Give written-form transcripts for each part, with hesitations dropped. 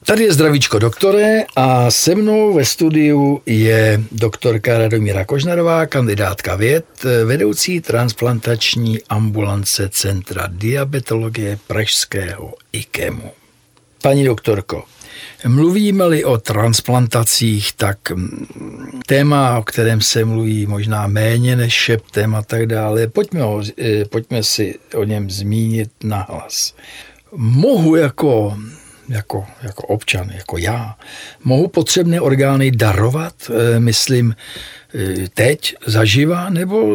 Tady je zdravíčko doktore a se mnou ve studiu je doktorka Radomíra Kožnarová, kandidátka věd, vedoucí transplantační ambulance Centra diabetologie pražského IKEMu. Paní doktorko, mluvíme-li o transplantacích, tak téma, o kterém se mluví možná méně než šeptem a tak dále, pojďme si o něm zmínit nahlas. Mohu jako občan, jako já, mohu potřebné orgány darovat, myslím, teď zaživa, nebo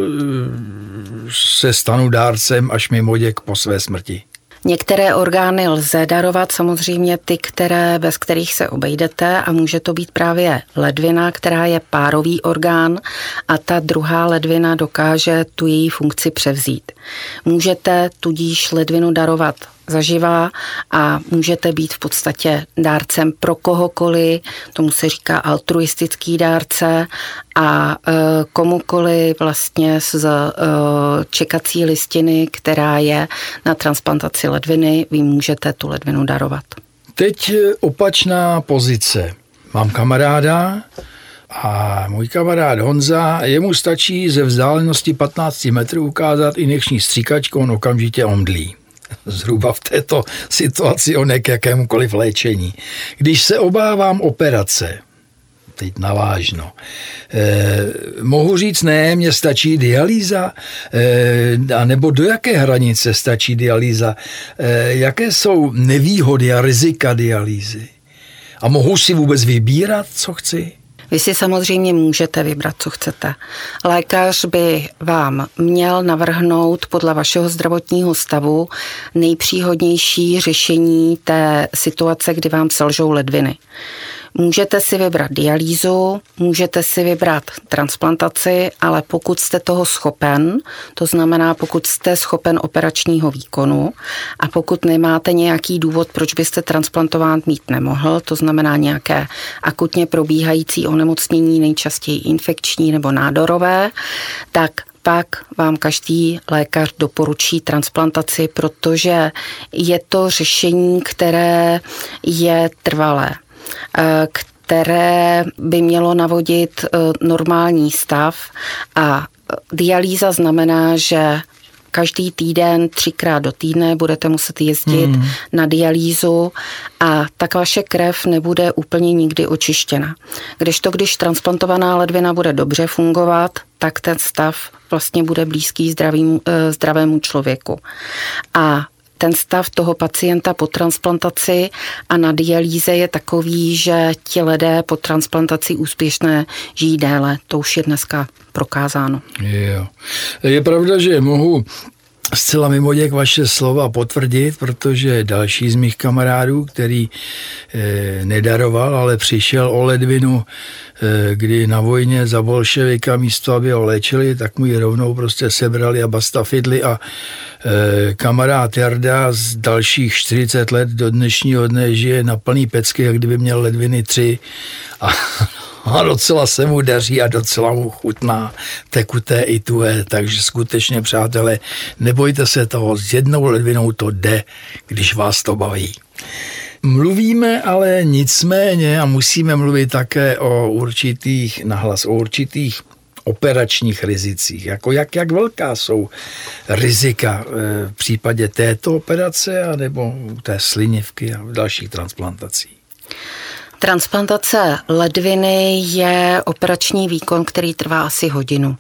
se stanu dárcem až mimoděk po své smrti? Některé orgány lze darovat, samozřejmě ty, bez kterých se obejdete, a může to být právě ledvina, která je párový orgán a ta druhá ledvina dokáže tu její funkci převzít. Můžete tudíž ledvinu darovat zaživa a můžete být v podstatě dárcem pro kohokoliv, tomu se říká altruistický dárce, a komukoliv vlastně z čekací listiny, která je na transplantaci ledviny, vy můžete tu ledvinu darovat. Teď opačná pozice. Mám kamaráda a můj kamarád Honza, jemu stačí ze vzdálenosti 15 metrů ukázat injekční stříkačkou, on okamžitě omdlí. Zhruba v této situaci on k jakémukoliv léčení. Když se obávám operace, teď navážno, mohu říct, ne, mně stačí dialýza, anebo do jaké hranice stačí dialýza, jaké jsou nevýhody a rizika dialýzy? A mohu si vůbec vybírat, co chci? Vy si samozřejmě můžete vybrat, co chcete. Lékař by vám měl navrhnout podle vašeho zdravotního stavu nejpříhodnější řešení té situace, kdy vám selžou ledviny. Můžete si vybrat dialýzu, můžete si vybrat transplantaci, ale pokud jste toho schopen, to znamená, pokud jste schopen operačního výkonu a pokud nemáte nějaký důvod, proč byste transplantován mít nemohl, to znamená nějaké akutně probíhající onemocnění, nejčastěji infekční nebo nádorové, tak pak vám každý lékař doporučí transplantaci, protože je to řešení, které je trvalé, které by mělo navodit normální stav, a dialýza znamená, že každý týden 3krát do týdne budete muset jezdit na dialýzu a tak vaše krev nebude úplně nikdy očištěna. Když transplantovaná ledvina bude dobře fungovat, tak ten stav vlastně bude blízký zdravému člověku. A ten stav toho pacienta po transplantaci a na dialýze je takový, že ti lidé po transplantaci úspěšné žijí déle. To už je dneska prokázáno. Jo. Je pravda, že mohu zcela mimoděk vaše slova potvrdit, protože další z mých kamarádů, který nedaroval, ale přišel o ledvinu, kdy na vojně za bolševika místo, aby ho léčili, tak mu ji rovnou prostě sebrali a bastafidli, a kamarád Jarda z dalších 40 let do dnešního dne žije na plný pecky, jak kdyby měl ledviny 3 a docela se mu daří a docela mu chutná tekuté i tué, takže skutečně, přátelé, nebojte se toho, s jednou ledvinou to jde, když vás to baví. Mluvíme ale nicméně a musíme mluvit také o určitých operačních rizicích. Jak velká jsou rizika v případě této operace anebo té slinivky a dalších transplantací? Transplantace ledviny je operační výkon, který trvá asi hodinu.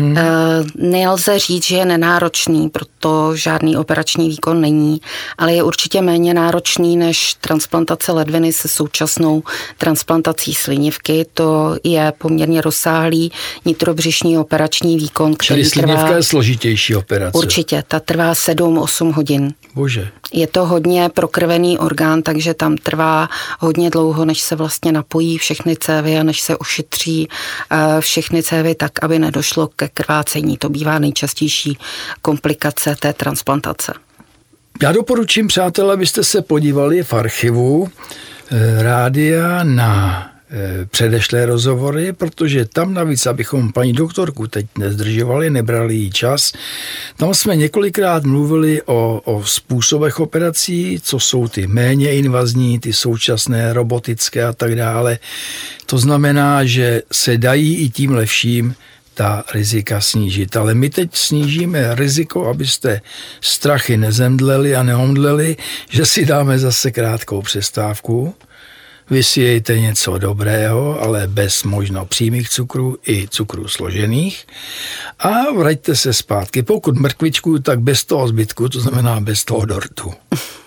Nelze říct, že je nenáročný, proto žádný operační výkon není, ale je určitě méně náročný než transplantace ledviny se současnou transplantací slinivky. To je poměrně rozsáhlý nitrobřišní operační výkon, který trvá... slinivka je složitější operace. Určitě, ta trvá 7-8 hodin. Bože. Je to hodně prokrvený orgán, takže tam trvá hodně dlouho, než se vlastně napojí všechny cévy a než se ošetří všechny cévy tak, aby nedošlo ke krvácení. To bývá nejčastější komplikace té transplantace. Já doporučím, přátelé, abyste se podívali v archivu rádia na předešlé rozhovory, protože tam navíc, abychom paní doktorku teď nezdržovali, nebrali jí čas, tam jsme několikrát mluvili o způsobech operací, co jsou ty méně invazní, ty současné robotické a tak dále. To znamená, že se dají i tím lepším ta rizika snížit. Ale my teď snížíme riziko, abyste strachy nezemdleli a neomdleli, že si dáme zase krátkou přestávku. Vy si jejte něco dobrého, ale bez možno přímých cukrů i cukrů složených a vraťte se zpátky. Pokud mrkvičku, tak bez toho zbytku, to znamená bez toho dortu.